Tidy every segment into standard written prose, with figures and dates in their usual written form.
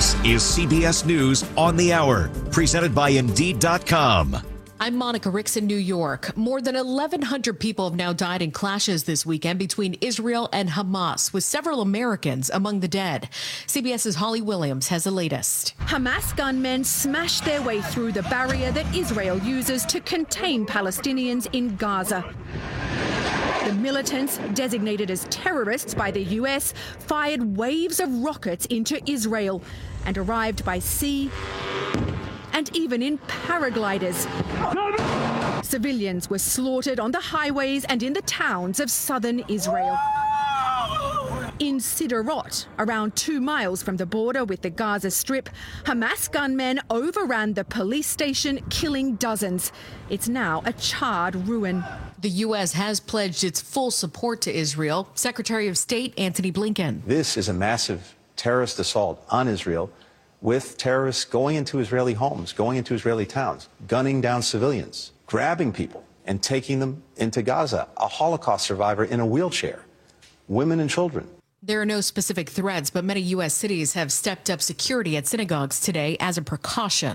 This is CBS News on the Hour, presented by Indeed.com. I'm Monica Ricks in New York. More than 1,100 people have now died in clashes this weekend between Israel and Hamas, with several Americans among the dead. CBS's Holly Williams has the latest. Hamas gunmen smashed their way through the barrier that Israel uses to contain Palestinians in Gaza. The militants, designated as terrorists by the US, fired waves of rockets into Israel and arrived by sea and even in paragliders. Civilians were slaughtered on the highways and in the towns of southern Israel. In Sderot, around 2 miles from the border with the Gaza Strip, Hamas gunmen overran the police station, killing dozens. It's now a charred ruin. The U.S. has pledged its full support to Israel. Secretary of State Antony Blinken. This is a massive terrorist assault on Israel, with terrorists going into Israeli homes, going into Israeli towns, gunning down civilians, grabbing people and taking them into Gaza. A Holocaust survivor in a wheelchair, women and children. There are no specific threats, but many U.S. cities have stepped up security at synagogues today as a precaution.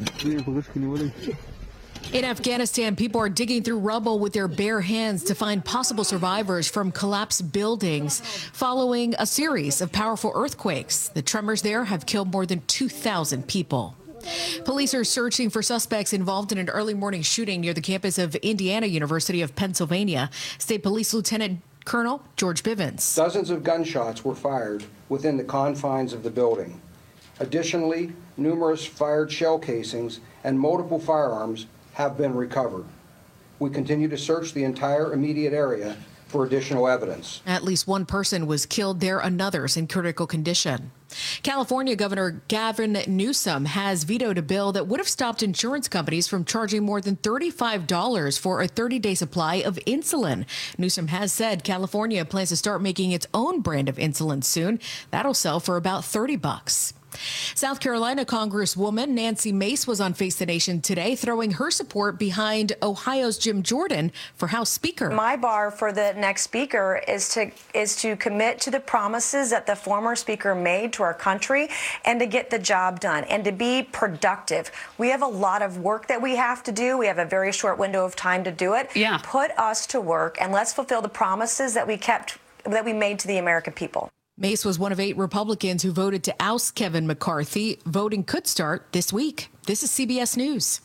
In Afghanistan, people are digging through rubble with their bare hands to find possible survivors from collapsed buildings following a series of powerful earthquakes. The tremors there have killed more than 2,000 people. Police are searching for suspects involved in an early morning shooting near the campus of Indiana University of Pennsylvania. State Police Lieutenant Colonel George Bivens. Dozens of gunshots were fired within the confines of the building. Additionally, numerous fired shell casings and multiple firearms have been recovered. We continue to search the entire immediate area for additional evidence. At least one person was killed there, another's in critical condition. California Governor Gavin Newsom has vetoed a bill that would have stopped insurance companies from charging more than $35 for a 30-day supply of insulin. Newsom has said California plans to start making its own brand of insulin soon. That'll sell for about $30. South Carolina Congresswoman Nancy Mace was on Face the Nation today, throwing her support behind Ohio's Jim Jordan for House Speaker. My bar for the next speaker is to commit to the promises that the former speaker made to our country and to get the job done and to be productive. We have a lot of work that we have to do. We have a very short window of time to do it. Yeah. Put us to work and let's fulfill the promises that we made to the American people. Mace was one of 8 Republicans who voted to oust Kevin McCarthy. Voting could start this week. This is CBS News.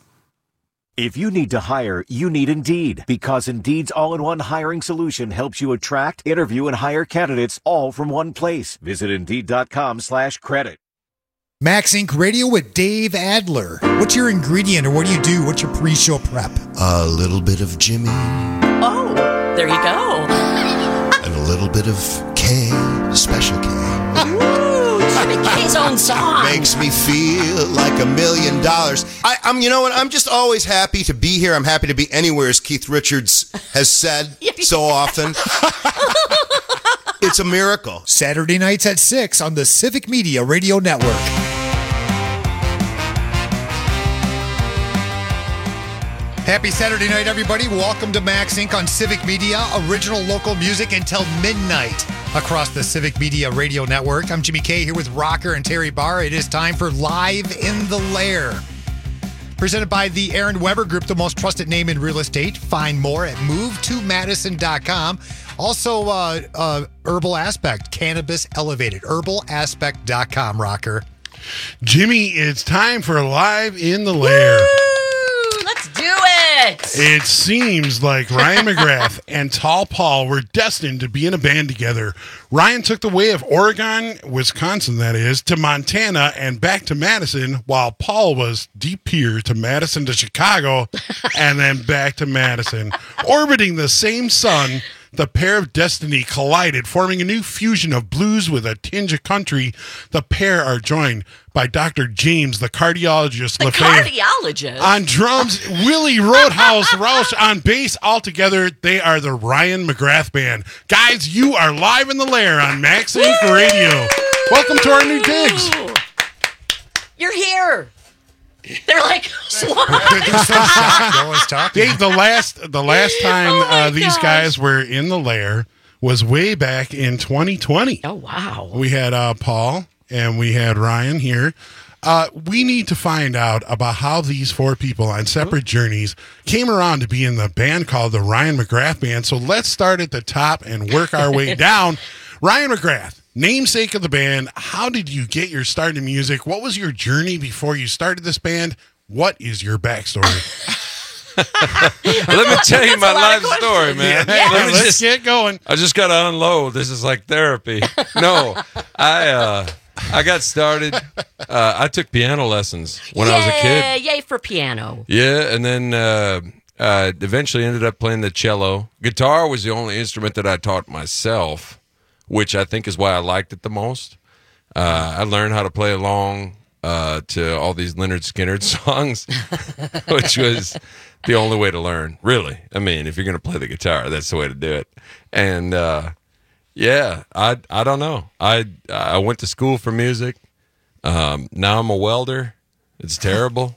If you need to hire, you need Indeed, because Indeed's all-in-one hiring solution helps you attract, interview, and hire candidates all from one place. Visit Indeed.com/credit. Max Inc. Radio with Dave Adler. What's your ingredient, or what do you do? What's your pre-show prep? A little bit of Jimmy. Oh, there you go. And a little bit of K, Special K. Ooh, Jimmy K's own song. Makes me feel like $1 million. I'm, you know what? I'm just always happy to be here. I'm happy to be anywhere, as Keith Richards has said so often. It's a miracle. Saturday nights at 6 on the Civic Media Radio Network. Happy Saturday night, everybody. Welcome to Max Inc. on Civic Media. Original local music until midnight across the Civic Media Radio Network. I'm Jimmy K here with Rocker and Terry Barr. It is time for Live in the Lair. Presented by the Aaron Weber Group, the most trusted name in real estate. Find more at movetomadison.com. Also, Herbal Aspect, Cannabis Elevated. Herbalaspect.com, Rocker. Jimmy, it's time for Live in the Lair. Let's do it. It seems like Ryan McGrath and Tall Paul were destined to be in a band together. Ryan took the way of Oregon, Wisconsin, that is, to Montana and back to Madison, while Paul was deep here to Madison to Chicago and then back to Madison. Orbiting the same sun, the pair of destiny collided, forming a new fusion of blues with a tinge of country. The pair are joined by Dr. James, the cardiologist. The Lefebvre, cardiologist? on drums, Willie Roadhouse Roush on bass. Altogether, they are the Ryan McGrath Band. Guys, you are live in the lair on Max Inc. Radio. Welcome to our new digs. You're here. They're like, what? Dave, the last time these guys were in the lair was way back in 2020. Oh, wow. We had Paul and we had Ryan here. We need to find out about how these four people on separate journeys came around to be in the band called the Ryan McGrath Band. So let's start at the top and work our way down. Ryan McGrath, namesake of the band. How did you get your start in music? What was your journey before you started this band? What is your backstory? Let me tell you my life story, man. Yeah. Let's get going. I just got to unload. This is like therapy. No, I got started. I took piano lessons when I was a kid. Yay for piano. Yeah, and then eventually ended up playing the cello. Guitar was the only instrument that I taught myself, which I think is why I liked it the most. I learned how to play along to all these Lynyrd Skynyrd songs, which was the only way to learn, really. I mean, if you're going to play the guitar, that's the way to do it. And yeah, I don't know. I went to school for music. Now I'm a welder. It's terrible.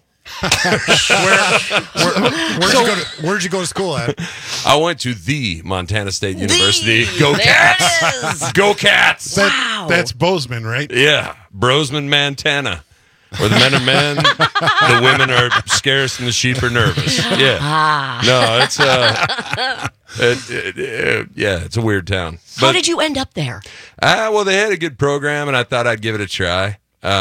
Where'd you go to school at? I went to the Montana State University. Go Cats! Go Cats! That's Bozeman, right? Yeah, Bozeman, Montana. Where the men are men, the women are scarce, and the sheep are nervous. Yeah. No, it's it's a weird town. How did you end up there? Well, they had a good program, and I thought I'd give it a try.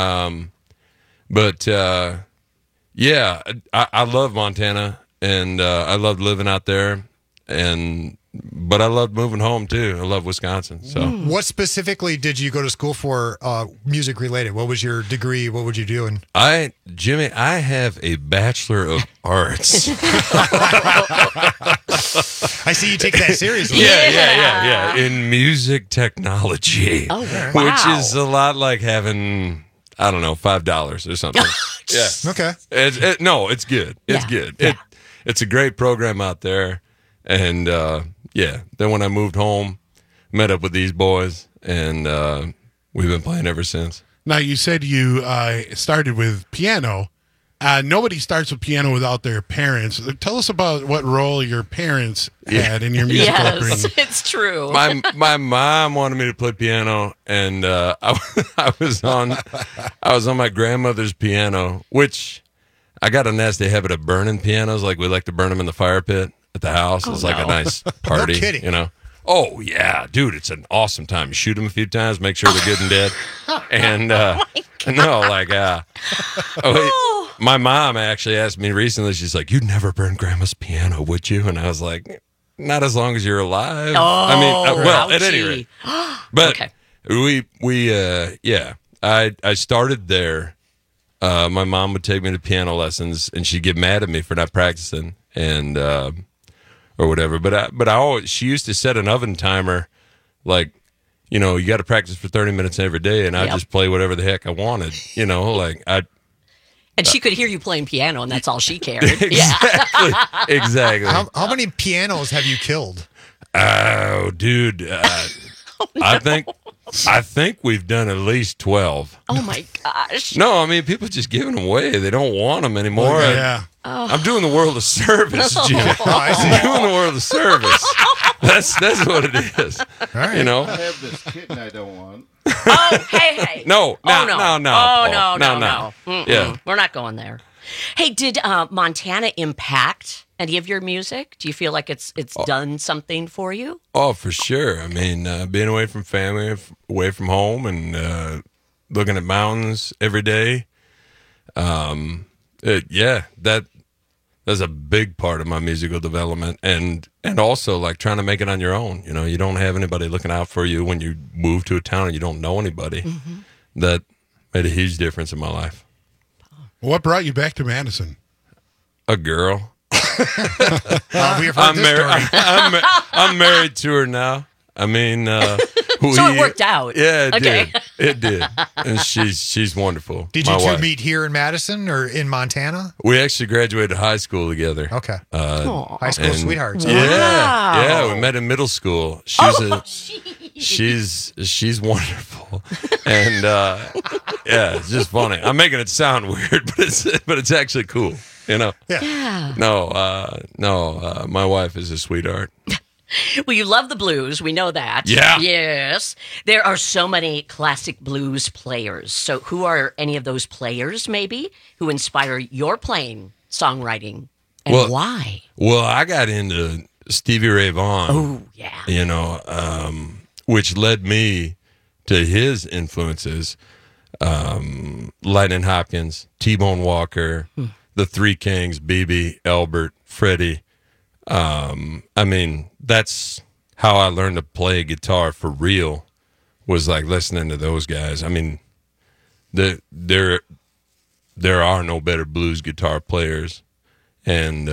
Yeah, I love Montana, and I loved living out there, but I loved moving home too. I love Wisconsin. So, what specifically did you go to school for, music related? What was your degree? What would you do? Jimmy, I have a Bachelor of Arts. I see you take that seriously. Yeah. In music technology. Oh, wow. Which is a lot like having, I don't know, $5 or something. Yeah. Okay. It's good. It's good. Yeah. It's a great program out there. And, then when I moved home, met up with these boys, and we've been playing ever since. Now, you said you started with piano. Nobody starts with piano without their parents. Tell us about what role your parents had in your musical upbringing. Yes, it's true. My mom wanted me to play piano, and I was on my grandmother's piano, which I got a nasty habit of burning pianos. Like we like to burn them in the fire pit at the house. It's like a nice party, No kidding. you know. Oh yeah, dude, it's an awesome time. You shoot them a few times, make sure they're good and dead, and my mom actually asked me recently. She's like, "You'd never burn Grandma's piano, would you?" And I was like, "Not as long as you're alive." I mean, well, at any rate. But I started there. My mom would take me to piano lessons, and she'd get mad at me for not practicing, and or whatever. But I always, she used to set an oven timer, like, you know, you got to practice for 30 minutes every day, and I just play whatever the heck I wanted, you know, like And she could hear you playing piano, and that's all she cared. Exactly. How many pianos have you killed? Oh, dude. I think we've done at least 12. Oh, my gosh. No, I mean, people just giving them away. They don't want them anymore. Yeah. I'm doing the world a service, Jim. I see. I'm doing the world a service. That's what it is. All right. You know? I have this kitten I don't want. Oh, hey. No. Oh, No. Yeah. We're not going there. Hey, did Montana impact any of your music? Do you feel like it's done something for you? Oh, for sure. I mean, being away from family, away from home, and looking at mountains every day. That's a big part of my musical development, and also like trying to make it on your own. You know, you don't have anybody looking out for you when you move to a town and you don't know anybody. Mm-hmm. That made a huge difference in my life. What brought you back to Madison? A girl. I'm married. I'm married to her now. I mean, so it worked out. Yeah, it did. It did, and she's wonderful. Did you two meet here in Madison or in Montana? We actually graduated high school together. Okay, high school sweethearts. Yeah, we met in middle school. She's wonderful, and it's just funny. I'm making it sound weird, but it's actually cool. You know? Yeah. No, my wife is a sweetheart. Well, you love the blues. We know that. Yeah. Yes. There are so many classic blues players. So who are any of those players, maybe, who inspire your playing, songwriting, and why? Well, I got into Stevie Ray Vaughan. Oh, yeah. You know, which led me to his influences. Lightning Hopkins, T-Bone Walker, the Three Kings, BB, Albert, Freddie. I mean, that's how I learned to play guitar for real, was like listening to those guys. I mean, there are no better blues guitar players. And,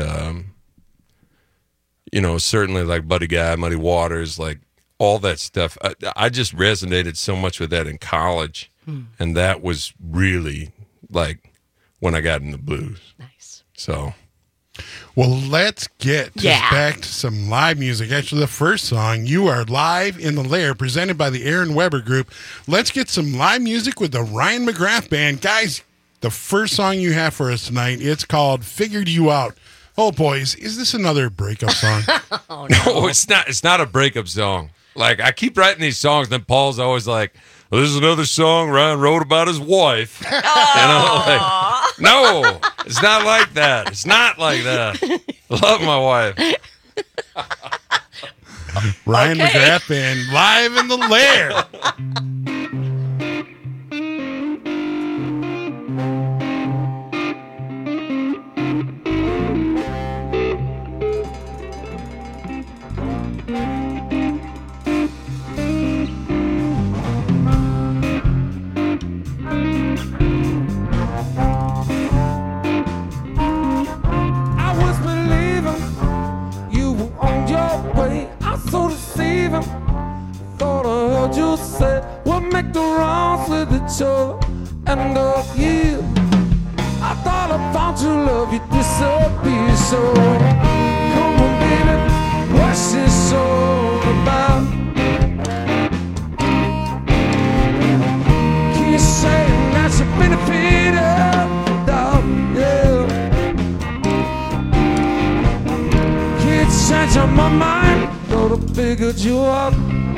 you know, certainly like Buddy Guy, Muddy Waters, like all that stuff. I just resonated so much with that in college. And that was really like when I got into blues. Nice. So. Well, let's get back to some live music. Actually, the first song, You Are Live in the Lair, presented by the Aaron Weber Group. Let's get some live music with the Ryan McGrath Band. Guys, the first song you have for us tonight, it's called Figured You Out. Oh, boys, is this another breakup song? Oh, no, it's not. It's not a breakup song. Like, I keep writing these songs, then Paul's always like, well, this is another song Ryan wrote about his wife. And I'm like, no, it's not like that. It's not like that. I love my wife. Ryan McGrath Band, live in the Lair. Make the wrongs with each other and of you. I thought I found your love, you disappear. So come on, baby, what's this all about? Keep saying that you've been defeated, yeah. Keep changing my mind, thought I figured you out.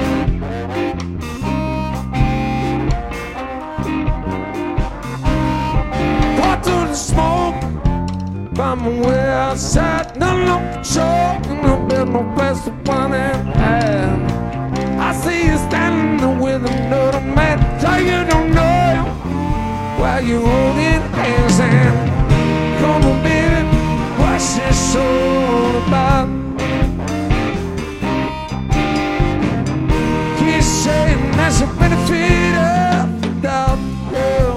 Smoke, I'm way outside, no control, no bed, no place to find it. I see you standing there with another man, so you don't know why you holding hands. And come on, baby, what's this all about? Keep saying that's a benefit of the doubt, yeah.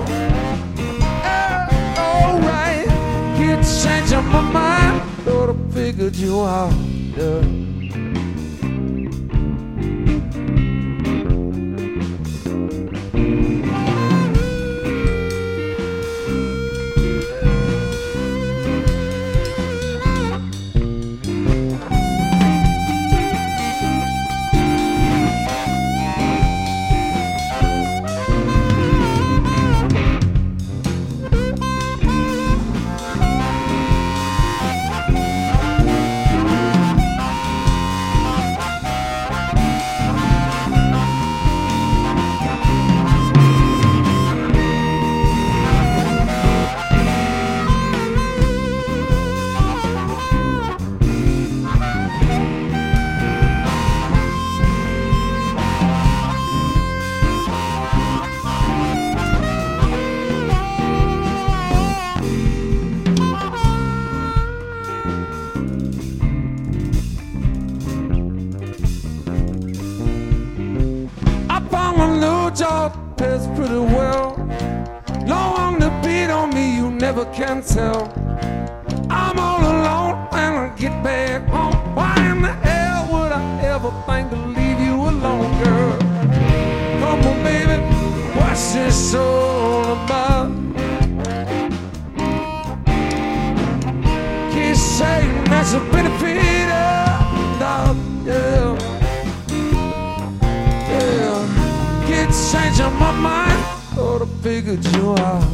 Changing my mind, thought I figured you out, yeah. Pays pretty well. Long the beat on me, you never can tell. I'm all alone when I get back home. Why in the hell would I ever think to leave you alone, girl? Come on, baby, what's this all about? Keep saying that's a benefit of doubt, yeah. Changing my mind, thought I figured you out.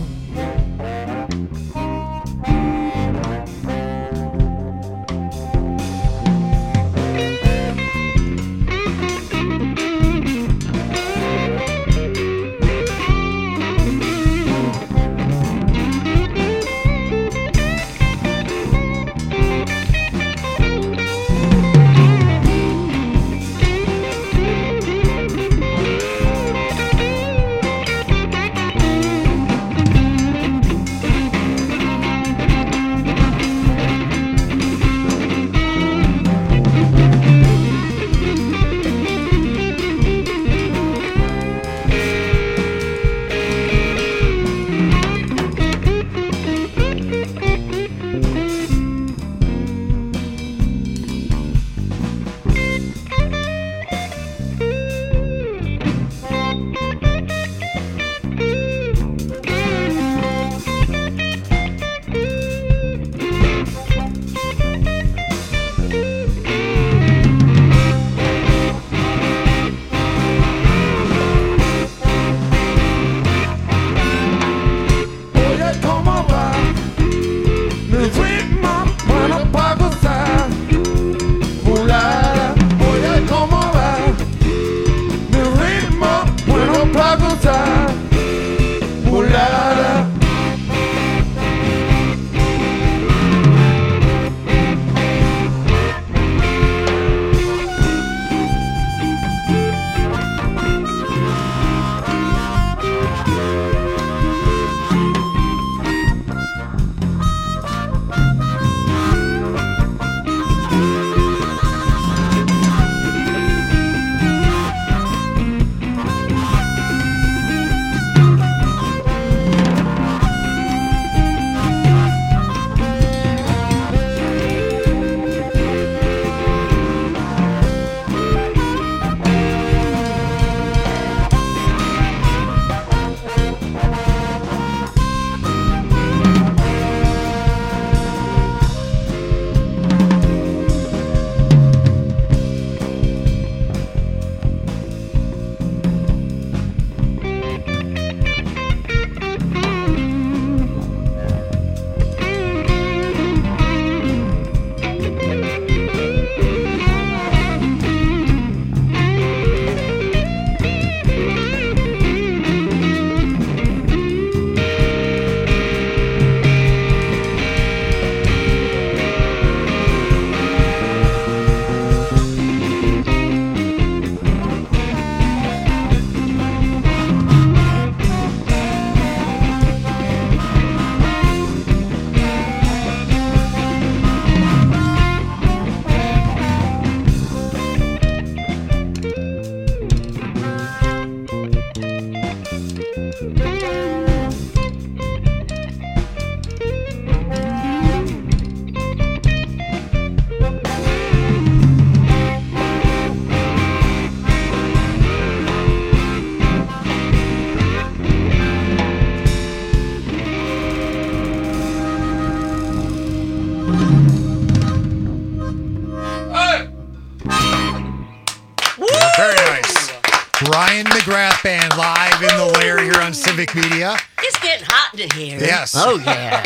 Very nice. Ryan McGrath Band live in the lair here on Civic Media. It's getting hot in here. Yes. Oh, yeah.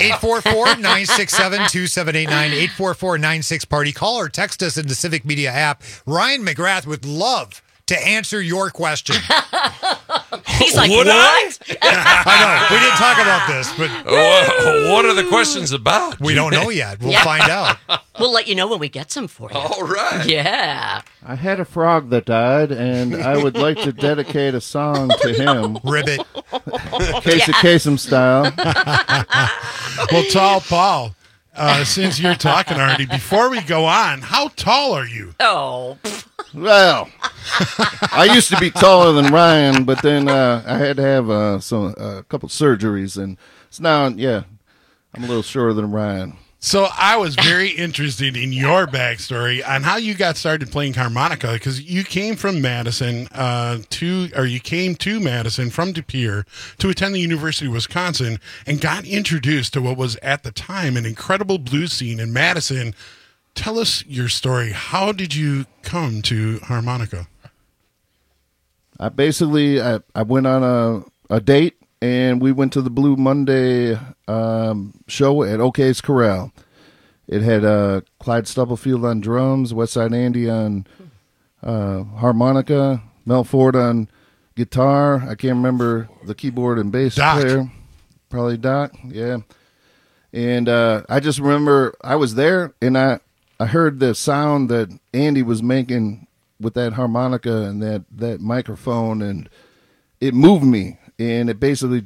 844-967-2789, 844-96-PARTY. Call or text us in the Civic Media app. Ryan McGrath would love to answer your question. He's like, Would what? I know. We didn't talk about this, but What are the questions about? we don't know yet. We'll find out. We'll let you know when we get some for you. All right. Yeah. I had a frog that died, and I would like to dedicate a song to him. Ribbit. Casey Kasem style. Well, Tall Paul, since you're talking already, before we go on, how tall are you? Oh. Well, I used to be taller than Ryan, but then I had to have a couple surgeries, and so now, yeah, I'm a little shorter than Ryan. So I was very interested in your backstory on how you got started playing harmonica, because you came from Madison you came to Madison from De Pere to attend the University of Wisconsin and got introduced to what was at the time an incredible blues scene in Madison. Tell us your story. How did you come to harmonica? I basically I went on a date, and we went to the Blue Monday show at OK's Corral. It had Clyde Stubblefield on drums, Westside Andy on harmonica, Mel Ford on guitar. I can't remember the keyboard and bass player. Probably Doc, yeah. And I just remember I was there, and I heard the sound that Andy was making with that harmonica and that microphone, and it moved me. And it basically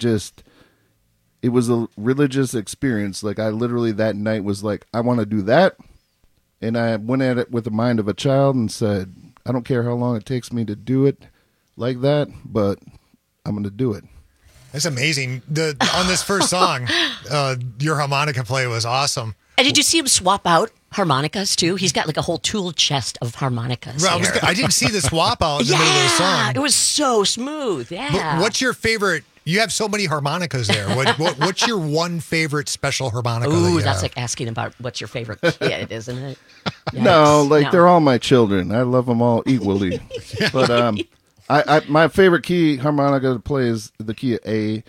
it was a religious experience. Like, I literally that night was like, I want to do that. And I went at it with the mind of a child and said, I don't care how long it takes me to do it like that, but I'm going to do it. That's amazing. On this first song, your harmonica play was awesome. And did you see him swap out harmonicas too? He's got like a whole tool chest of harmonicas. Well, I didn't see the swap out in the middle of the song. It was so smooth. Yeah. But what's your favorite? You have so many harmonicas there. What's your one favorite special harmonica? Ooh, that's like asking about what's your favorite kid, isn't it? No, they're all my children. I love them all equally. But my favorite key harmonica to play is the key of A,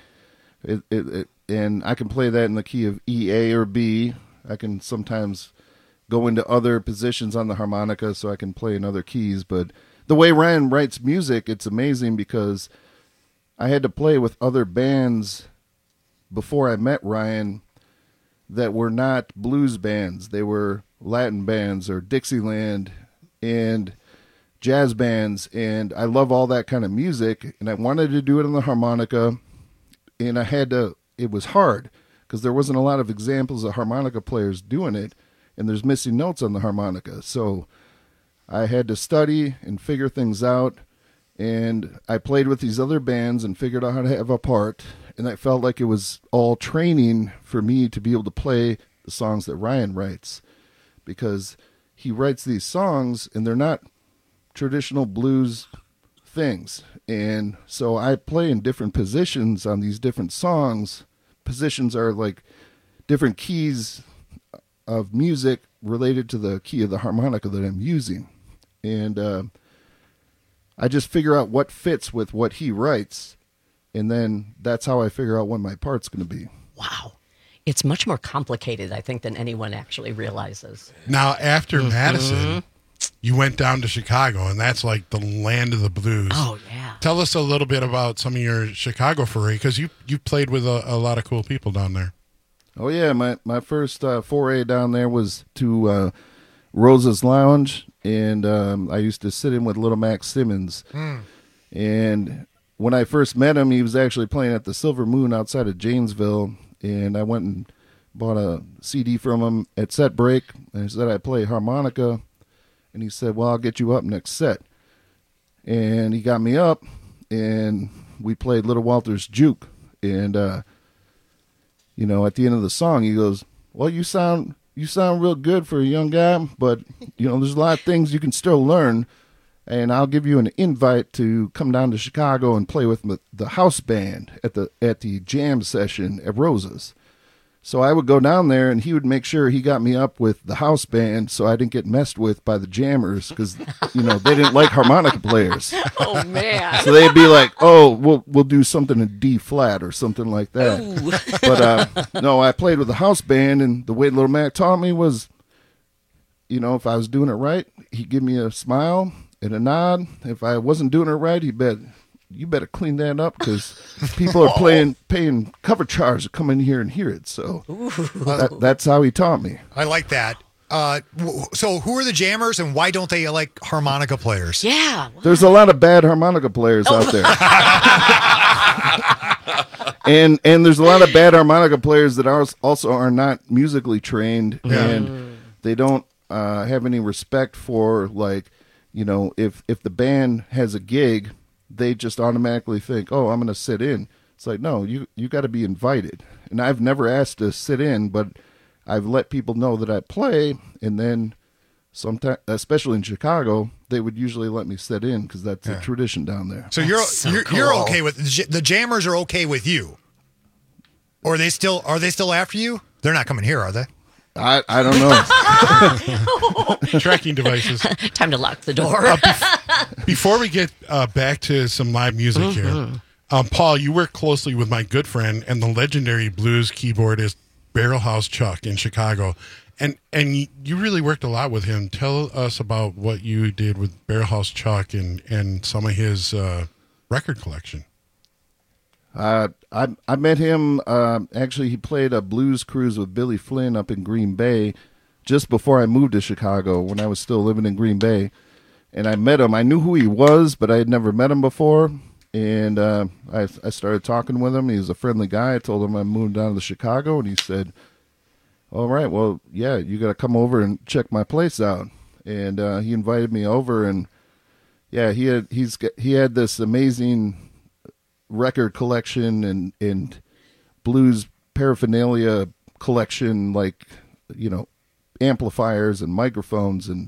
and I can play that in the key of E, A, or B. I can sometimes go into other positions on the harmonica so I can play in other keys. But the way Ryan writes music, it's amazing because I had to play with other bands before I met Ryan that were not blues bands. They were Latin bands or Dixieland and jazz bands, and I love all that kind of music, and I wanted to do it on the harmonica, and it was hard because there wasn't a lot of examples of harmonica players doing it, and there's missing notes on the harmonica. So I had to study and figure things out, and I played with these other bands and figured out how to have a part, and I felt like it was all training for me to be able to play the songs that Ryan writes, because he writes these songs, and they're not traditional blues things. And so I play in different positions on these different songs. Positions are like different keys of music related to the key of the harmonica that I'm using. And I just figure out what fits with what he writes, and then that's how I figure out what my part's going to be. Wow. It's much more complicated, I think, than anyone actually realizes. Now, after Madison, you went down to Chicago, and that's like the land of the blues. Oh, yeah. Tell us a little bit about some of your Chicago foray, because you played with a lot of cool people down there. Oh, yeah. My first foray down there was to Rosa's Lounge, and I used to sit in with Little Max Simmons. And when I first met him, he was actually playing at the Silver Moon outside of Janesville, and I went and bought a CD from him at set break, and I said I play harmonica, and he said, well, I'll get you up next set. And he got me up, and we played Little Walter's Juke, and at the end of the song, he goes, well, you sound real good for a young guy, but there's a lot of things you can still learn, and I'll give you an invite to come down to Chicago and play with the house band at the jam session at Rosa's. So I would go down there, and he would make sure he got me up with the house band so I didn't get messed with by the jammers because, they didn't like harmonica players. Oh, man. So they'd be like, oh, we'll do something in D flat or something like that. Ooh. But, no, I played with the house band, and the way Little Mac taught me was, if I was doing it right, he'd give me a smile and a nod. If I wasn't doing it right, you better clean that up because people are paying cover charge to come in here and hear it. So that's how he taught me. I like that. So who are the jammers and why don't they like harmonica players? Yeah. There's a lot of bad harmonica players out there. and there's a lot of bad harmonica players that also are not musically trained and they don't have any respect for if the band has a gig, they just automatically think, oh, I'm going to sit in. It's like, no, you got to be invited. And I've never asked to sit in, but I've let people know that I play. And then sometimes, especially in Chicago, they would usually let me sit in because that's a tradition down there. So you're okay with the jammers are okay with you, or are they still after you? They're not coming here, are they? I don't know. Tracking devices. Time to lock the door. Before we get back to some live music here, Paul, you work closely with my good friend and the legendary blues keyboardist Barrelhouse Chuck in Chicago, and you really worked a lot with him. Tell us about what you did with Barrelhouse Chuck and some of his record collection. I met him, actually he played a blues cruise with Billy Flynn up in Green Bay just before I moved to Chicago when I was still living in Green Bay. And I met him. I knew who he was, but I had never met him before. And I started talking with him. He was a friendly guy. I told him I moved down to Chicago, and he said, all right, well, yeah, you got to come over and check my place out. And he invited me over, and yeah, he had this amazing record collection and blues paraphernalia collection, like, amplifiers and microphones and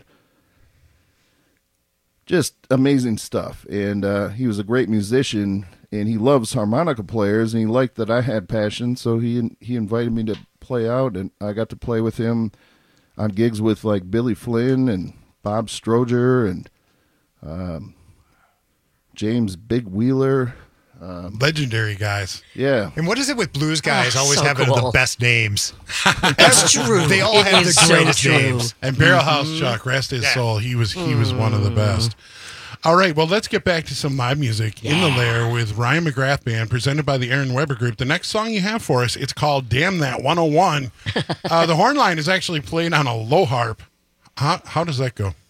just amazing stuff. And he was a great musician, and he loves harmonica players, and he liked that I had passion, so he invited me to play out, and I got to play with him on gigs with like Billy Flynn and Bob Stroger and James Big Wheeler. Legendary guys. Yeah. And what is it with blues guys always having the best names? That's true. They all have the greatest names. And Barrelhouse Chuck, rest his soul, he was one of the best. All right, well, let's get back to some live music in the Lair with Ryan McGrath Band, presented by the Aaron Weber Group. The next song you have for us, it's called Damn That 101. The horn line is actually played on a low harp. How does that go?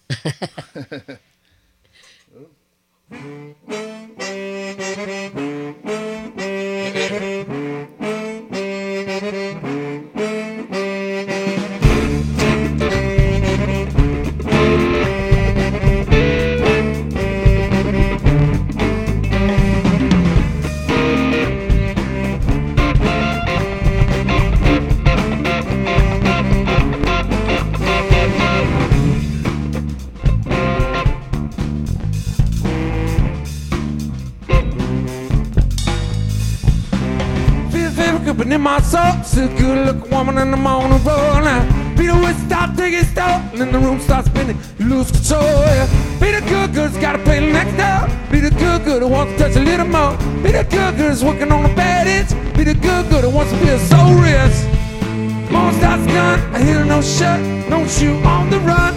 In my soul, see a good looking woman and I'm on the road now. Peter would stop taking stop, and then the room starts spinning. You lose control, yeah. Peter Good's gotta pay the next door. Peter Good who wants to touch a little more. Peter Good is working on a bad itch. Peter Good who wants to feel so rich. Mom starts gun, I hear no shut, no shoe on the run.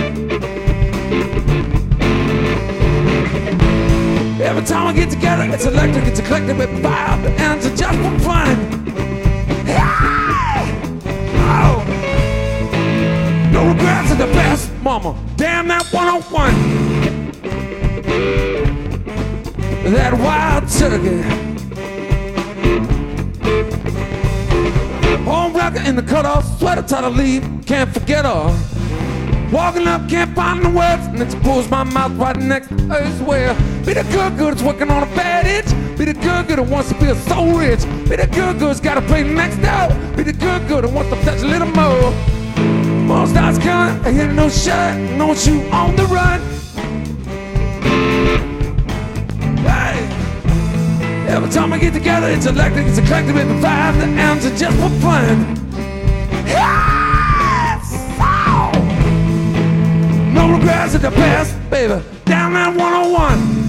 Every time I get together, it's electric, it's eclectic, we fire up the engine just for fun. Oh. No regrets are the best, mama. Damn that 101. That wild turkey. Home rocker in the cutoff, sweater tied to leave, can't forget her. Walking up, can't find the words, and it pulls my mouth right next to hers. Where Peter Good's working on a bad itch. Peter Good wants to feel so rich. Peter Good's gotta play next door. Peter Good wants to touch a little more. Mom starts coming, I hear no shirt, no shoe on the run. Hey. Every time I'ma get together, it's electric, it's eclectic, it's the 5 the ounce just for fun. Yes! Oh! No regrets at the best, baby. Down that 101.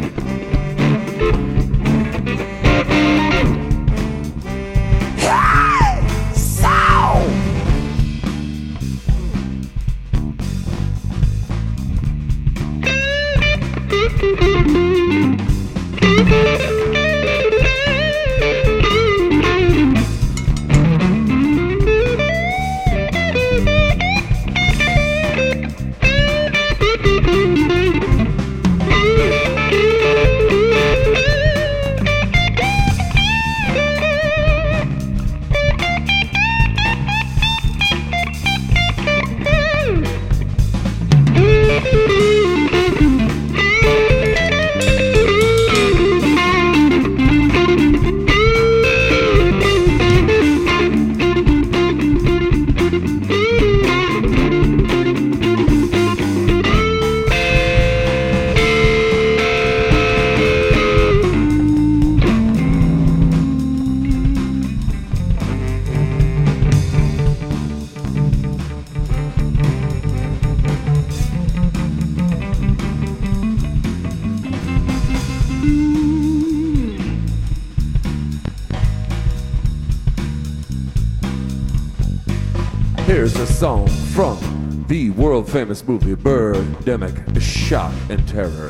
Here's a song from the world-famous movie Birdemic, Shock and Terror.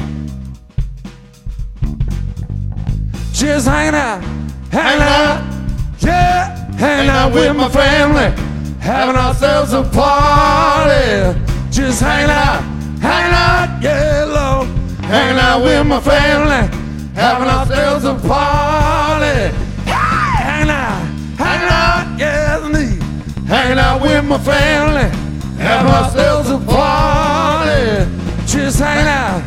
Just hanging out, yeah, hanging out with my family, having ourselves a party. Just hanging out, yeah, Lord, hanging out with my family, having ourselves a party. Hanging out, yeah, indeed. Hanging out with my family, having ourselves a party. Just hanging out,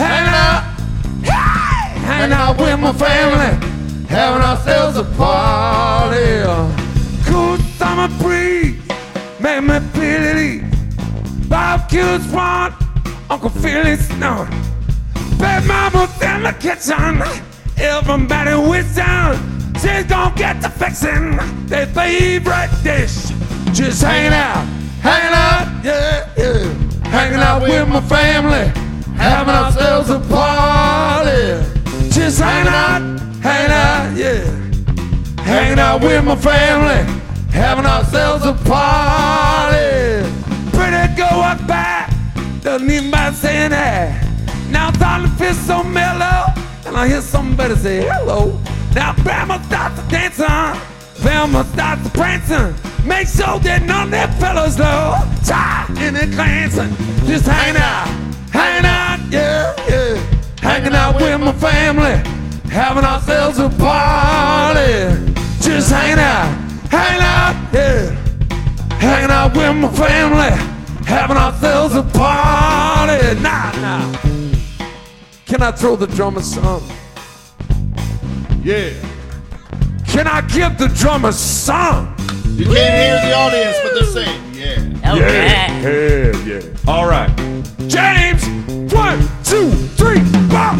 hanging out with my family, having ourselves a party. Cool summer breeze, make me feel at ease. Barbecues front, Uncle Philly snowing. Bad mama's in the kitchen, everybody with down. She's gonna get to fixing their favorite dish. Just hanging out, yeah, yeah. Hanging out with my family, having ourselves a party. Just hanging out, yeah. Hanging out with my family, having ourselves a party. Pretty go up back, doesn't even mind saying that. Now Dolly feels so mellow, and I hear somebody say hello. Now Bama starts to dancing, Bama starts to prancing. Make sure that none of them fellas know. Tired in the glancing. Just hanging out, yeah, yeah. Hanging out with my family, having ourselves a party. Just hanging out, yeah. Hanging out with my family, having ourselves a party. Nah. Can I throw the drummer some? Yeah. Can I give the drummer some? You can't hear the audience, but they're saying, yeah. Okay. Yeah. All right. James, 1, 2, 3, 4.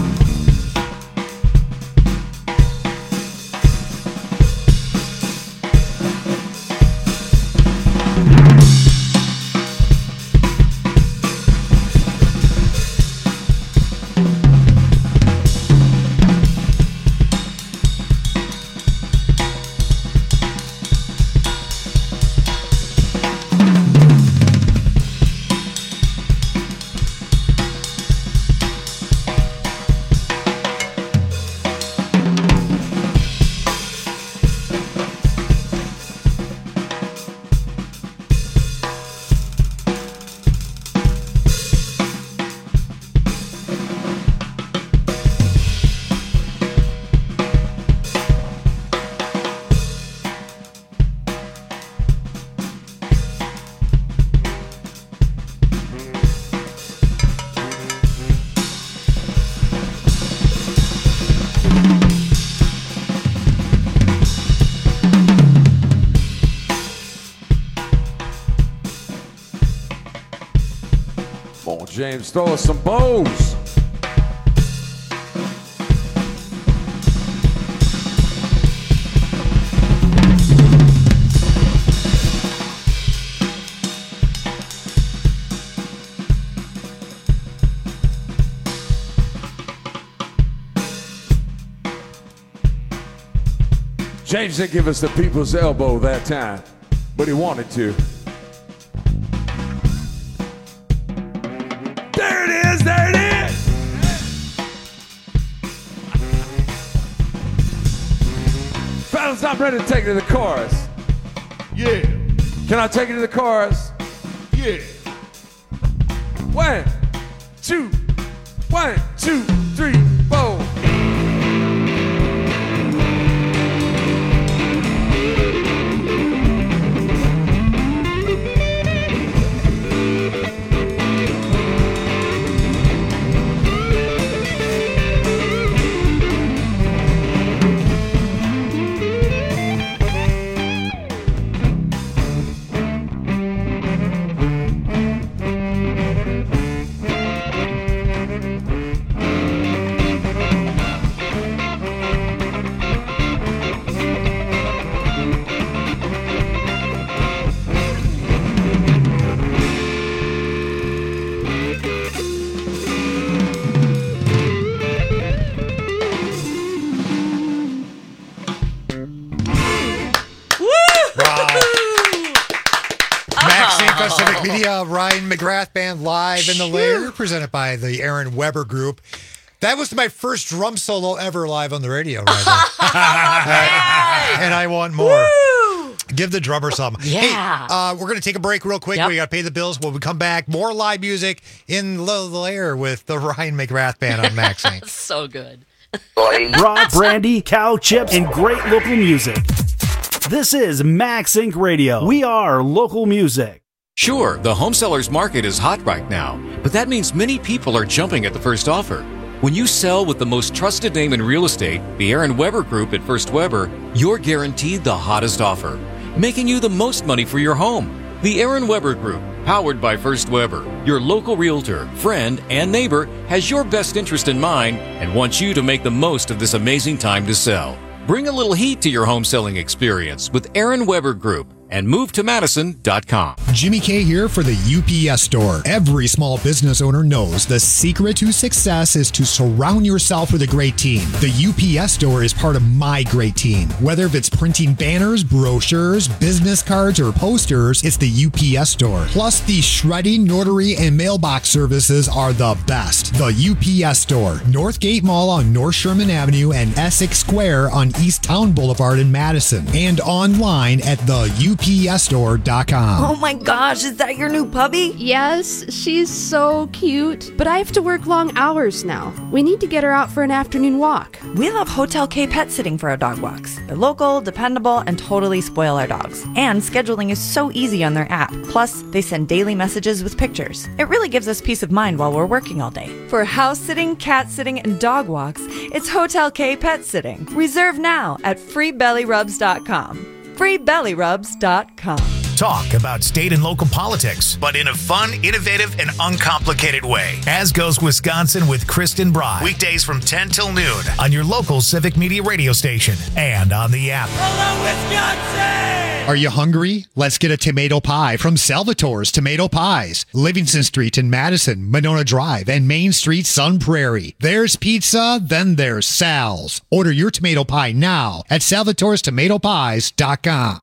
Come on, James, throw us some bows. James didn't give us the people's elbow that time, but he wanted to. There it is, there it is! Fellas, I'm ready to take it to the chorus. Yeah. Can I take it to the chorus? Yeah. 1, 2, 1, 2, 3, 4. Civic Media, Ryan McGrath Band live in the Lair, presented by the Aaron Weber Group. That was my first drum solo ever live on the radio, right? And I want more. Woo! Give the drummer some. Yeah. Hey, we're going to take a break real quick. Yep. We got to pay the bills. When we come back, more live music in the Lair with the Ryan McGrath Band on MaxSync. So good. Raw brandy, cow chips, and great local music. This is MaxSync Radio. We are local music. Sure, the home seller's market is hot right now, but that means many people are jumping at the first offer. When you sell with the most trusted name in real estate, the Aaron Weber Group at First Weber, you're guaranteed the hottest offer, making you the most money for your home. The Aaron Weber Group, powered by First Weber, your local realtor, friend, and neighbor, has your best interest in mind and wants you to make the most of this amazing time to sell. Bring a little heat to your home selling experience with Aaron Weber Group and move to Madison.com. Jimmy K here for the UPS Store. Every small business owner knows the secret to success is to surround yourself with a great team. The UPS Store is part of my great team. Whether it's printing banners, brochures, business cards, or posters, it's the UPS Store. Plus, the shredding, notary, and mailbox services are the best. The UPS Store, Northgate Mall on North Sherman Avenue and Essex Square on East Town Boulevard in Madison, and online at the UPSstore.com. Oh my gosh, is that your new puppy? Yes, she's so cute, but I have to work long hours now. We need to get her out for an afternoon walk. We love Hotel K Pet Sitting for our dog walks. They're local, dependable, and totally spoil our dogs. And scheduling is so easy on their app. Plus, they send daily messages with pictures. It really gives us peace of mind while we're working all day. For house sitting, cat sitting, and dog walks, it's Hotel K Pet Sitting. Reserve now at freebellyrubs.com. freebellyrubs.com. Talk about state and local politics, but in a fun, innovative, and uncomplicated way. As Goes Wisconsin with Kristen Bry. Weekdays from 10 till noon on your local Civic Media radio station and on the app. Hello, Wisconsin! Are you hungry? Let's get a tomato pie from Salvatore's Tomato Pies. Livingston Street in Madison, Monona Drive, and Main Street, Sun Prairie. There's pizza, then there's Sal's. Order your tomato pie now at salvatorestomatopies.com.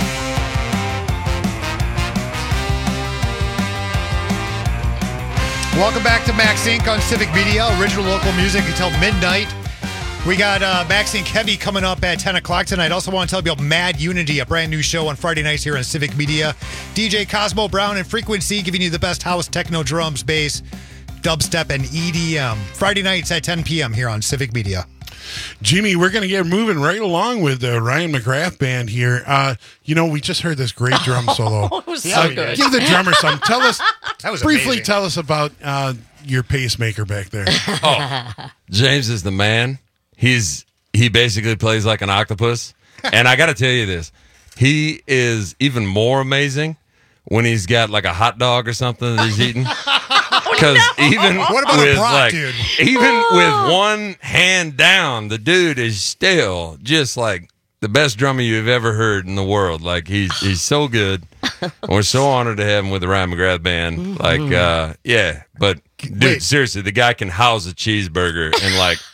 Welcome back to MaxSync on Civic Media, original local music until midnight. We got MaxSync Heavy coming up at 10 o'clock tonight. Also want to tell you about Mad Unity, a brand new show on Friday nights here on Civic Media. DJ Cosmo Brown and Frequency giving you the best house, techno, drums, bass, dubstep, and EDM. Friday nights at 10 p.m. here on Civic Media. Jimmy, we're going to get moving right along with the Ryan McGrath Band here. We just heard this great drum solo. It was so good. Give the drummer some. Tell us, briefly amazing. tell us about your pacemaker back there. James is the man. He basically plays like an octopus. And I got to tell you this. He is even more amazing when he's got like a hot dog or something that he's eating. Because even What about with a brat, dude? even with one hand down, the dude is still just like the best drummer you've ever heard in the world. Like he's so good. We're so honored to have him with the Ryan McGrath Band. Like but dude, seriously, the guy can house a cheeseburger and like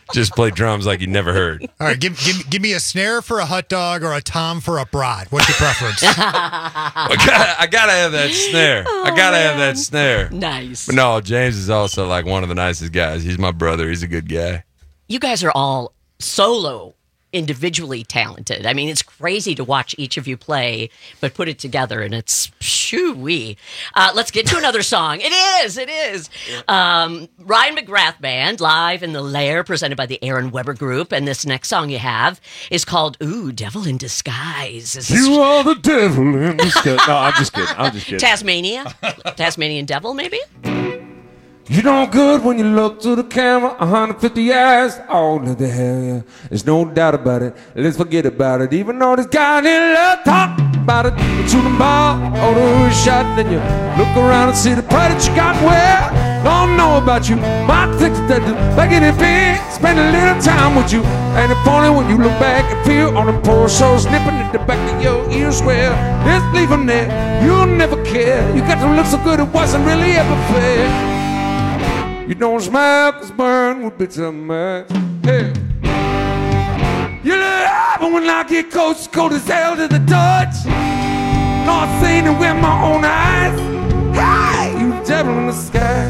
just play drums like you never heard. All right, give me a snare for a hot dog or a tom for a brat. What's your preference? I gotta have that snare. I gotta have that snare. Nice. But no, James is also like one of the nicest guys. He's my brother. He's a good guy. You guys are all solo, individually talented. I mean, it's crazy to watch each of you play, but put it together, and it's shoo-wee. Let's get to another song. It is. Ryan McGrath Band, live in the Lair, presented by the Aaron Weber Group. And this next song you have is called, Devil in Disguise. You are the devil in disguise. No, I'm just kidding. Tasmanian Devil, maybe? You know good when you look to the camera, 150 eyes, oh, what the hell, yeah. There's no doubt about it, let's forget about it. Even though this guy didn't love talk about it, you shoot them ball, order a shot, then you look around and see the pride that you got. Well, don't know about you, my tickets that back in the bed, spend a little time with you. Ain't it funny when you look back and feel on the poor soul snipping at the back of your ears? Well, just leave them there, you'll never care. You got to look so good it wasn't really ever fair. You don't smile 'cause burn with bitter mud. Hey. You look up when I get close, cold as hell to the touch. Not seen it with my own eyes. Hey, you devil in the sky.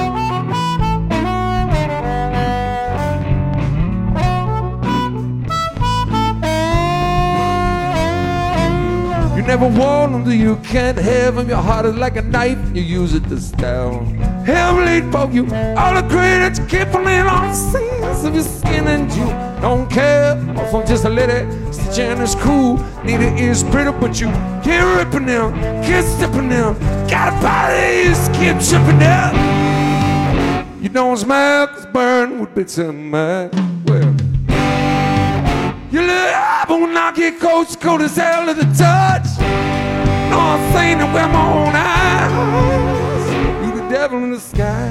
You never warn them that you can't have them. Your heart is like a knife, you use it to stab. Heavily for you, all the credit you keep on in on the scenes of your skin, and you don't care. Or from just a little stitching is cool. Neither is pretty, but you keep ripping them, keep stepping them. Got a body, you just keep chipping them. You don't smell 'cause burn with bitter mud. Well, you look up when I get cold as hell to the touch. No, I'm saying it with my own eyes. You the devil in the sky.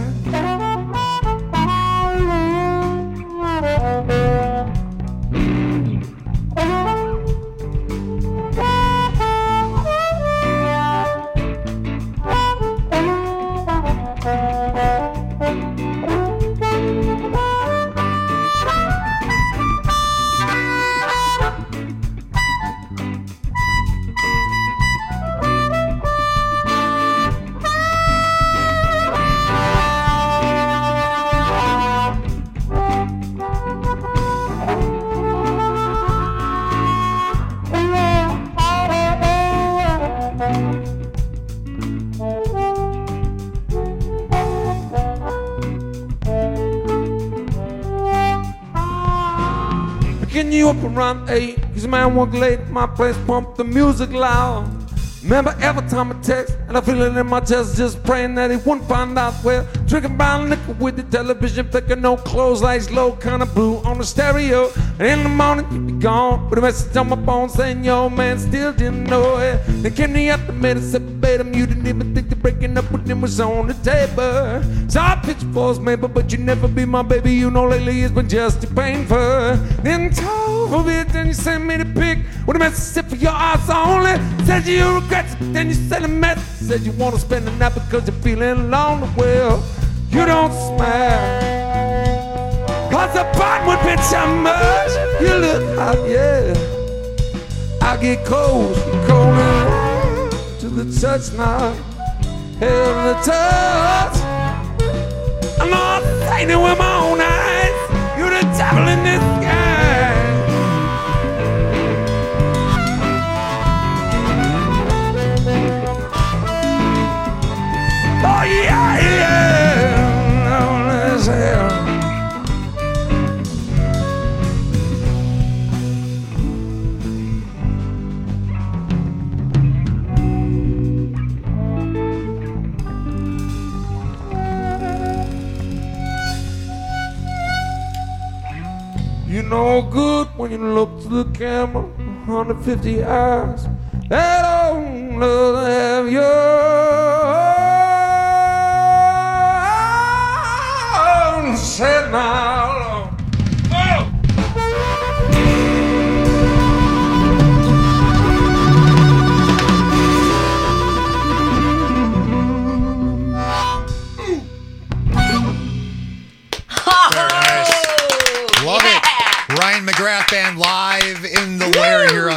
You up around 8, 'cause man work late, my place pump the music loud. Remember every time I text, and I feel it in my chest, just praying that he wouldn't find out. Well, drinking brown liquor with the television flicker, no clothes, lights low, kind of blue on the stereo. And in the morning you be gone with a message on my phone saying your man still didn't know it. They came to you at the minute, separate him, you didn't even think that breaking up with him was on the table. So I pitched for maybe, but you never be my baby. You know lately it's been just too painful. Then told for it, then you sent me the pic with a message for your eyes only. Said you regret it, then you sent a message. Said you want to spend the night because you're feeling lonely. Well, you don't smile, 'cause the bottom would be too much. You look hot, yeah. I get cold to the touch now. Hell, the touch. I'm not saying it with my own eyes. You're the devil in this sky. Oh yeah, yeah. Oh, let's hell. You know good when you look to the camera, 150 eyes that don't have your said now. Oh.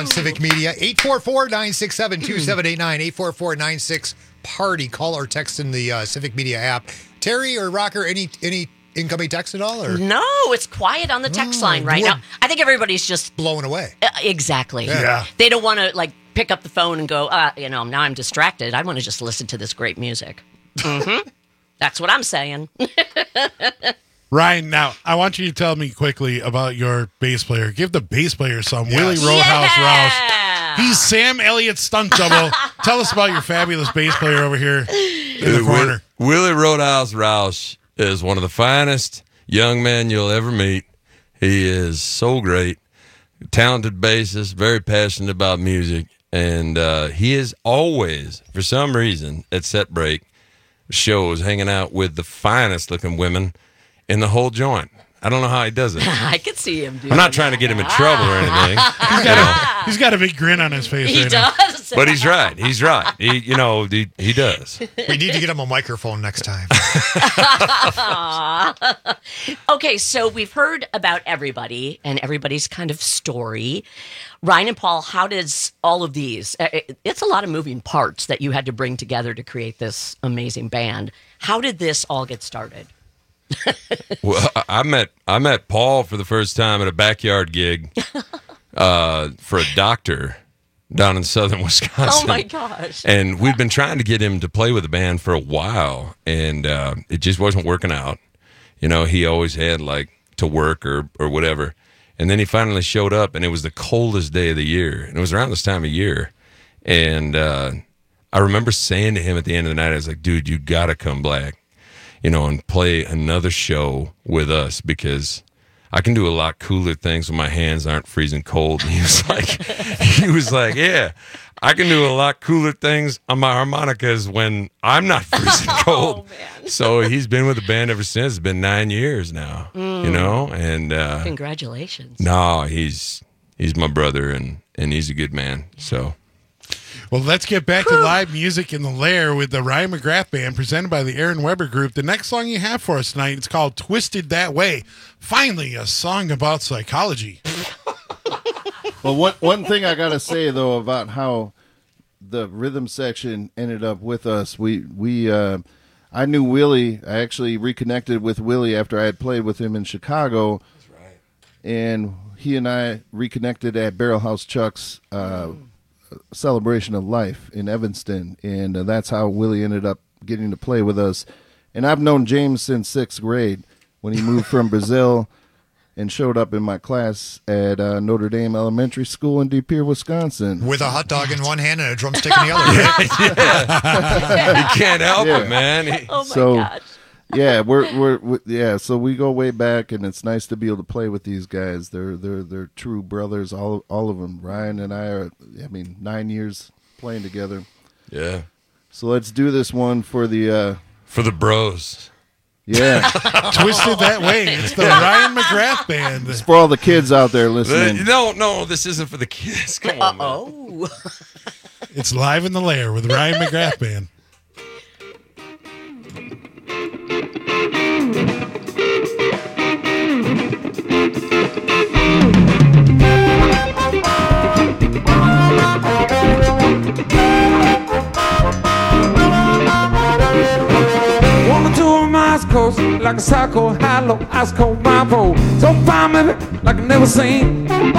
Civic Media. 844-967-2789. 844-96-PARTY. Call or text in the Civic Media app. Terry or Rocker, any incoming text at all? Or? No, it's quiet on the text line right now. I think everybody's just blown away. Exactly. Yeah. They don't want to pick up the phone and go, now I'm distracted. I want to just listen to this great music. Mm-hmm. That's what I'm saying. Ryan, now I want you to tell me quickly about your bass player. Give the bass player some. Willie Roadhouse Rouse. He's Sam Elliott's stunt double. Tell us about your fabulous bass player over here in the corner. Willie Roadhouse Rouse is one of the finest young men you'll ever meet. He is so great, talented bassist, very passionate about music, and he is always, for some reason, at set break shows hanging out with the finest looking women in the whole joint. I don't know how he does it. I could see him do it. I'm not trying to get him in trouble or anything. He's got a big grin on his face He right does. But he's right. He's right. He does. We need to get him a microphone next time. Okay, so we've heard about everybody and everybody's kind of story. Ryan and Paul, how does all of these, it's a lot of moving parts that you had to bring together to create this amazing band. How did this all get started? Well, I met Paul for the first time at a backyard gig for a doctor down in southern Wisconsin. Oh my gosh. And we'd been trying to get him to play with the band for a while, and it just wasn't working out. He always had to work or whatever. And then he finally showed up, and it was the coldest day of the year. And it was around this time of year. And I remember saying to him at the end of the night, I was like, dude, you got to come back, and play another show with us, because I can do a lot cooler things when my hands aren't freezing cold. And he was like, yeah, I can do a lot cooler things on my harmonicas when I'm not freezing cold. So he's been with the band ever since. It's been 9 years now, and congratulations. No, he's my brother, and he's a good man. So. Well, let's get back to live music in the Lair with the Ryan McGrath Band, presented by the Aaron Weber Group. The next song you have for us tonight, it's called Twisted That Way. Finally, a song about psychology. Well, one thing I got to say, though, about how the rhythm section ended up with us, I knew Willie. I actually reconnected with Willie after I had played with him in Chicago. That's right. And he and I reconnected at Barrel House Chuck's Celebration of Life in Evanston, and that's how Willie ended up getting to play with us. And I've known James since 6th grade, when he moved from Brazil and showed up in my class at Notre Dame Elementary School in De Pere, Wisconsin, with a hot dog in one hand and a drumstick in the other. Right? You can't help it, man. Oh my gosh. Yeah, we're so we go way back, and it's nice to be able to play with these guys. They're true brothers, all of them. Ryan and I are, 9 years playing together. Yeah. So let's do this one for the bros. Yeah. Twisted That Way. It's the Ryan McGrath Band. It's for all the kids out there listening. No, this isn't for the kids. Come on, man. It's live in the Lair with the Ryan McGrath Band. Coast, like a psycho, hollow, ice cold blindfold. So fine, baby, like I never seen. Like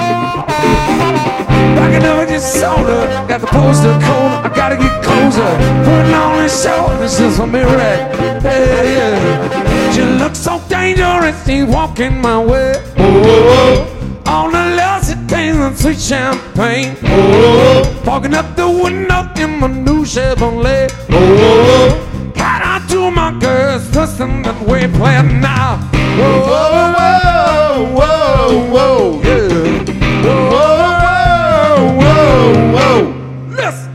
I never just saw her. Got the poster cold, I gotta get closer. Putting on this show, this is for me, right? Yeah. She looks so dangerous, she's walking my way. Oh, on the left, she tastes sweet champagne. Oh, fogging up the window in my new Chevrolet. Oh, got on to my girls, listen that we play now. Whoa, whoa, whoa, whoa, yeah. Whoa, whoa, whoa, whoa. Listen.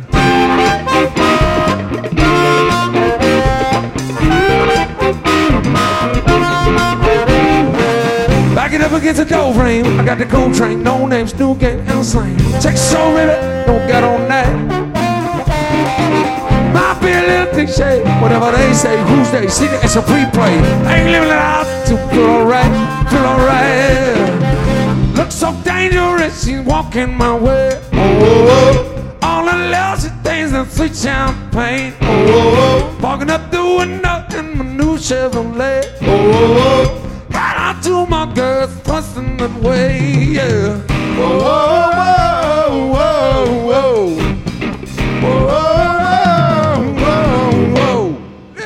Back it up against the door frame. I got the cold train, no name, Stu Gang, and Slang. Check so baby, don't get on that. Might be a little cliche, whatever they say, who's they, see it's a free play. I ain't living it out to feel alright, feel alright. Looks so dangerous, she's walking my way. Oh, all the lousy things and sweet champagne. Oh, walking up the window in my new Chevrolet. Oh, got out to my girls twisting that way. Yeah. Whoa, whoa, whoa, whoa, whoa, whoa, whoa, whoa.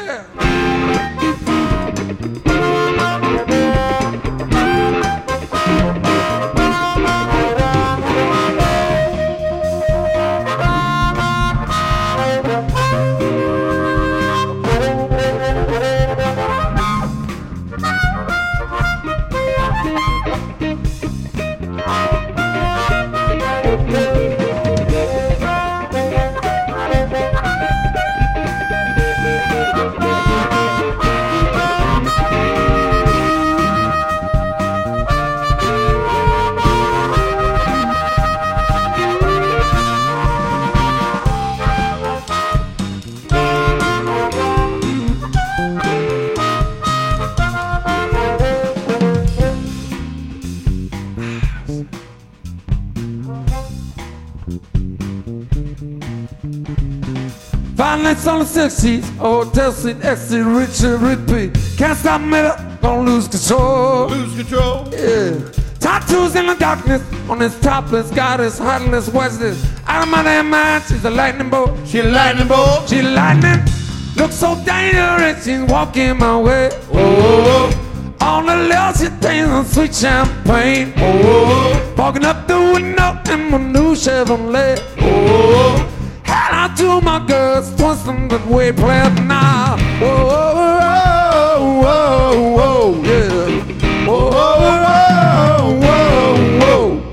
Five nights on the 60s, hotel seat, exit, Richard repeat. Can't stop me, gonna lose control. Lose control? Yeah. Tattoos in the darkness, on his topless, got his heartless Wesley. Out of my damn mind, she's a lightning bolt. She a lightning bolt. She lightning. Looks so dangerous, she's walking my way. Oh, all the lousy things and sweet champagne. Oh, walking up the window in my new Chevrolet. Oh, head out to my girls, twisting that way, playing now. Whoa, whoa, whoa, whoa, yeah. Whoa, whoa, whoa, whoa.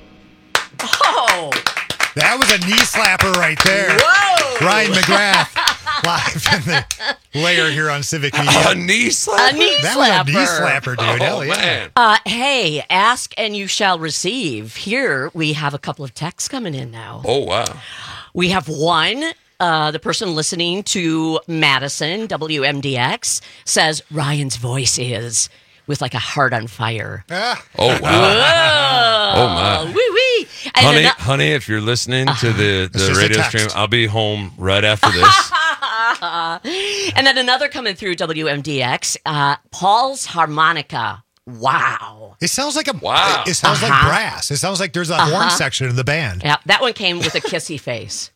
Oh, that was a knee slapper right there. Whoa, Ryan McGrath. Live in the layer here on Civic Media. A knee slapper? A knee that slapper. was a knee slapper, dude. Oh, man. Hey, ask and you shall receive. Here we have a couple of texts coming in now. Oh, wow. We have one. The person listening to Madison, WMDX, says Ryan's voice is with like a heart on fire. Ah. Oh, wow. Whoa. Oh, my. Wee wee. Honey, if you're listening to the radio stream, I'll be home right after this. And then another coming through WMDX, Paul's harmonica. Wow. It sounds like wow. It sounds like brass. It sounds like there's a horn section in the band. Yeah, that one came with a kissy face.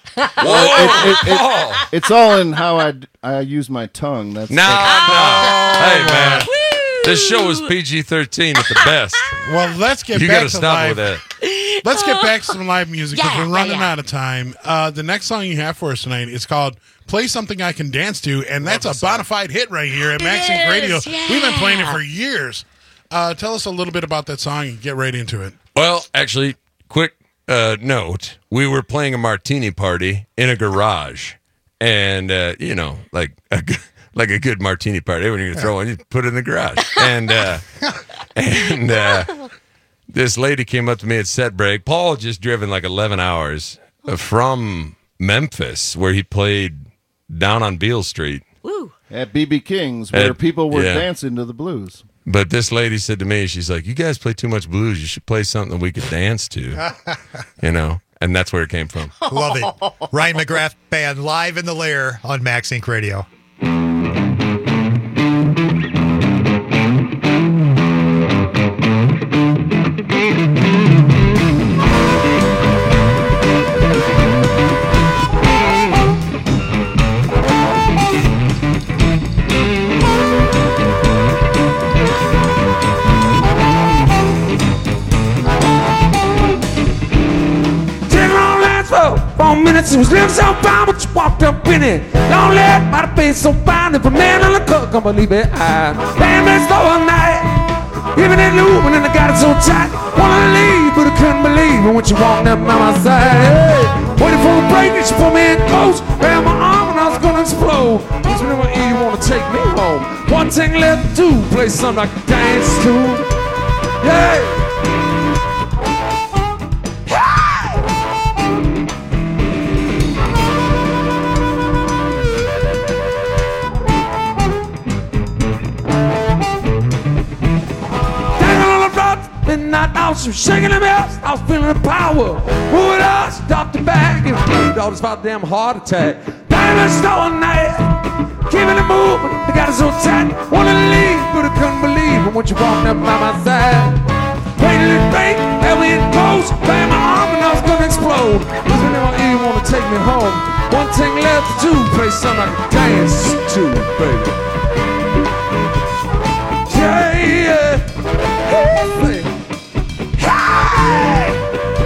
It's all in how I use my tongue. That's No. Hey, man. This show is PG-13 at the best. Well, let's get you back gotta to stop live. with that. Let's get back to some live music because Yeah, we're running yeah. out of time. The next song you have for us tonight is called Play Something I Can Dance To, and that's a bona fide hit right here at Maxink Radio. is, We've been playing it yeah. for years. Tell us a little bit about that song and get right into it. Well, actually, quick note. We were playing a martini party in a garage. And, like a good martini party, when you're going to throw one, you put it in the garage. And this lady came up to me at set break. Paul had just driven like 11 hours from Memphis, where he played down on Beale Street. Woo. At BB King's, where people were yeah. dancing to the blues. But this lady said to me, she's like, you guys play too much blues. You should play something we could dance to, and that's where it came from. Love it. Ryan McGrath Band live in the lair on Maxink Radio. Minutes, it was living so fine, but you walked up in it. Don't let my face so fine. If a man on the cook, can't believe it. Damn, it's the one night. Even in Lou, and then I got it so tight. Wanted to leave, but I couldn't believe it when you walked up by my side. Hey, waiting for a break, and she put me in close. Grabbed my arm, and I was gonna explode. Just whenever you wanna take me home. One thing left to do, play something I can dance to. Yeah. midnight hour, she was shaking them hips. I was feeling the power. Move it up, stopped the back, and daughter's about a damn heart attack. Diamond store night, keeping it moving. They got us so tight, wanted to leave, but I couldn't believe it when you walked up by my side. Painted it pink, held me in close, banged my arm and I was gonna explode. Listen to my ear, you wanna take me home. One thing left to do, play something I can dance to, baby. Yeah, yeah. Hey, hey.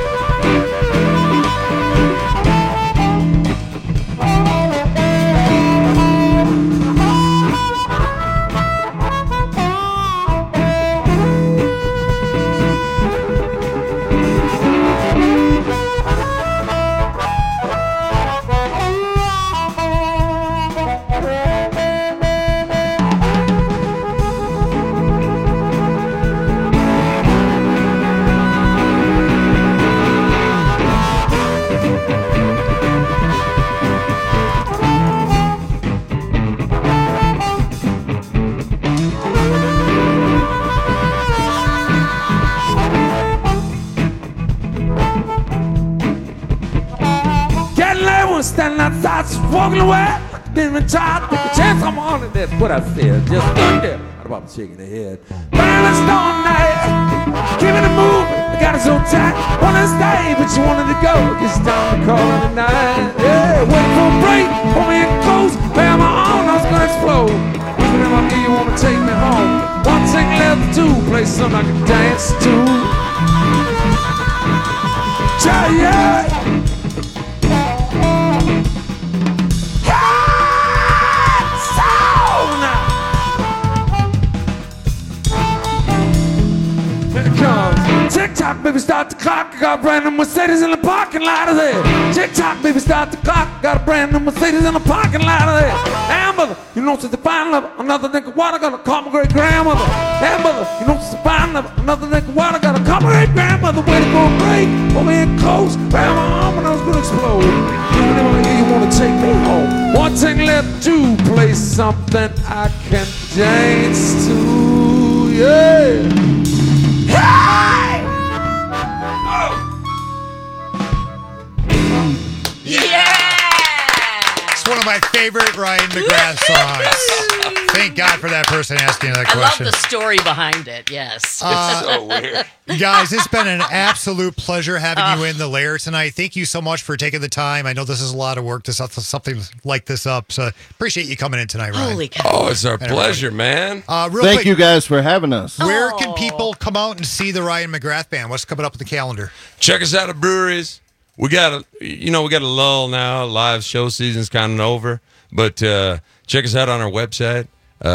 Standing outside, just walking away. Didn't even try to take a chance. I'm on it. That's what I said. Just stood there. What about shaking the head? Balanced all night, keeping it moving. I got it so tight. Wanted to stay, but you wanted to go. It's time to call it a night. Yeah, waiting for a break. Pull me in close. Bam my arm, I was gonna explode. Listen in my ear, you wanna take me home. One thing left to do, play something I can dance to. Yeah, yeah. Tick-tock, baby, start the clock. I got a brand new Mercedes in the parking lot of there. Tick-tock, baby, start the clock. Got a brand new Mercedes in the parking lot of there. Amber, you know since the fine lover, another nigga water gonna call my great grandmother. Amber, you know since the fine lover, another nigga water gonna call my great grandmother. Waiting for a break, pull me in close, grab my arm and I was gonna explode. Even if I hear you wanna take me home. One thing left to play something I can dance to. Yeah. Hey! It's one of my favorite Ryan McGrath songs. Thank God for that person asking that question. I love the story behind it, yes. It's so weird. Guys, it's been an absolute pleasure having you in the lair tonight. Thank you so much for taking the time. I know this is a lot of work to set something like this up, so appreciate you coming in tonight, Ryan. Holy cow. Oh, it's our pleasure, man. Thank you guys for having us. Where can people come out and see the Ryan McGrath Band? What's coming up with the calendar? Check us out at breweries. We got a lull now. Live show season's kind of over, but check us out on our website,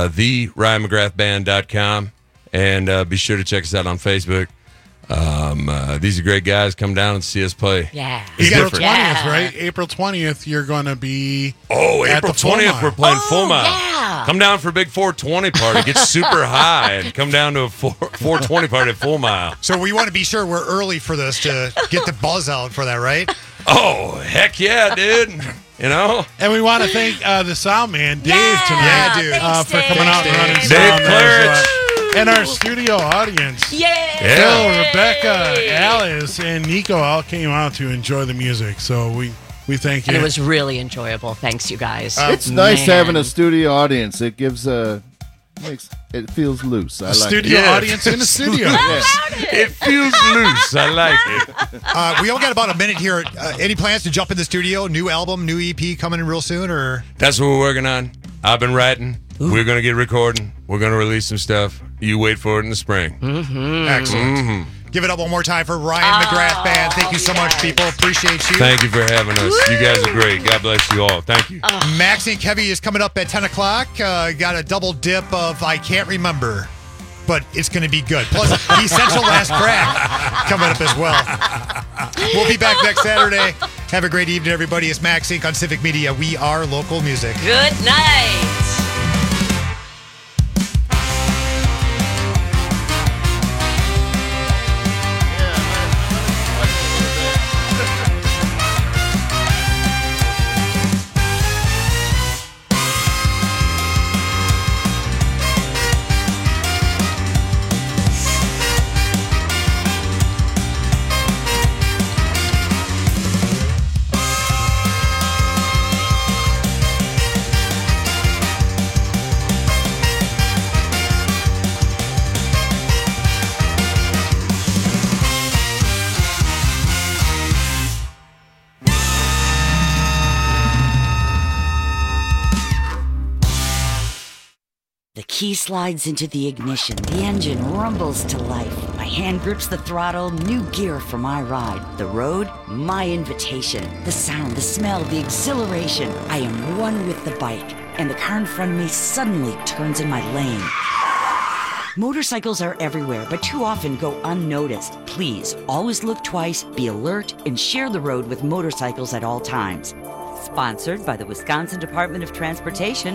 theryanmcgrathband.com, and be sure to check us out on Facebook. These are great guys. Come down and see us play. Yeah. April 20th, right? April 20th, you're going to be April 20th, we're playing Full Mile. Yeah. Come down for a big 420 party. Get super high and come down to a 420 party at Full Mile. So we want to be sure we're early for this to get the buzz out for that, right? Oh, heck yeah, dude. You know? And we want to thank the sound man, Dave, tonight. Yeah, dude. For coming out and running Dave sound. Clarich. And our studio audience. Phil, Rebecca, Alice, and Nico all came out to enjoy the music. So we thank you. And it was really enjoyable. Thanks, you guys. It's nice having a studio audience. It gives it feels loose. I like studio it. audience in the studio. It feels loose. I like it. We only got about a minute here. Any plans to jump in the studio? New album, new EP coming in real soon? Or That's what we're working on. I've been writing. Ooh. We're going to get recording. We're going to release some stuff. You wait for it in the spring. Mm-hmm. Excellent. Mm-hmm. Give it up one more time for Ryan McGrath Band. Thank you so much, people. Appreciate you. Thank you for having us. Woo! You guys are great. God bless you all. Thank you. Maxie and Kevy is coming up at 10 o'clock. Got a double dip of I Can't Remember, but it's going to be good. Plus, the Essential Last Crack coming up as well. We'll be back next Saturday. Have a great evening, everybody. It's Max Inc. on Civic Media. We are local music. Good night. key slides into the ignition. The engine rumbles to life. My hand grips the throttle, new gear for my ride. The road, my invitation. The sound, the smell, the exhilaration. I am one with the bike, and the car in front of me suddenly turns in my lane. Motorcycles are everywhere, but too often go unnoticed. Please, always look twice, be alert, and share the road with motorcycles at all times. Sponsored by the Wisconsin Department of Transportation.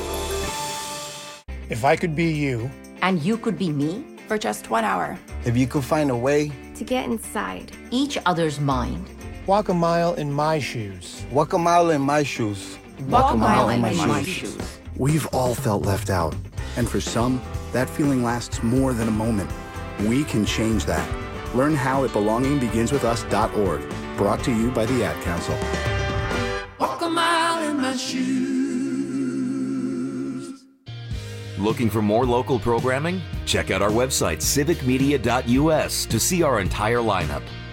If I could be you. And you could be me? For just 1 hour. If you could find a way. To get inside. Each other's mind. Walk a mile in my shoes. Walk a mile in my shoes. Walk a mile in my shoes. We've all felt left out. And for some, that feeling lasts more than a moment. We can change that. Learn how at belongingbeginswithus.org. Brought to you by the Ad Council. Walk a mile in my shoes. Looking for more local programming? Check out our website, civicmedia.us, to see our entire lineup.